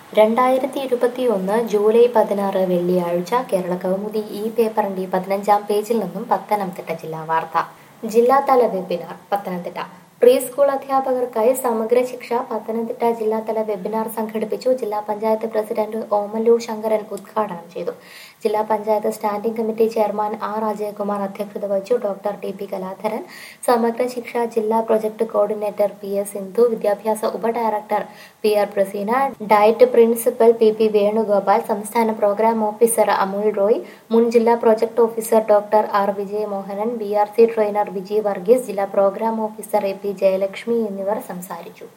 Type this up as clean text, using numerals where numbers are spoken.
2021 July 16 വെള്ളിയാഴ്ച കേരള കൗമുദി ഈ പേപ്പറിന്റെ 15-ാം പേജിൽ നിന്നും പത്തനംതിട്ട ജില്ലാ വാർത്ത. ജില്ലാതല വെബിനാർ പത്തനംതിട്ട. പ്രീ സ്കൂൾ അധ്യാപകർക്കായി സമഗ്ര ശിക്ഷ പത്തനംതിട്ട ജില്ലാതല വെബിനാർ സംഘടിപ്പിച്ചു. ജില്ലാ പഞ്ചായത്ത് പ്രസിഡന്റ് ഓമല്ലൂർ ശങ്കരൻ ഉദ്ഘാടനം ചെയ്തു. ജില്ലാ panchayat standing committee chairman R Ajayakumar അധ്യക്ഷത വഹിച്ചു. Doctor TP. കലാധരൻ, സമഗ്ര ശിക്ഷ ജില്ലാ പ്രൊജക്ട് കോർഡിനേറ്റർ പി.എസ്. സിന്ധു, വിദ്യാഭ്യാസ ഉപഡയറക്ടർ P R. Praseena, DIET principal P P. Venugopal, സംസ്ഥാന പ്രോഗ്രാം ഓഫീസർ അമുൽ റോയ്, മുൻ ജില്ലാ project officer doctor R. Vijayamohanan, BRC trainer Viji Varghese, ജില്ലാ പ്രോഗ്രാം ഓഫീസർ എ.പി. ജയലക്ഷ്മി എന്നിവർ സംസാരിച്ചു.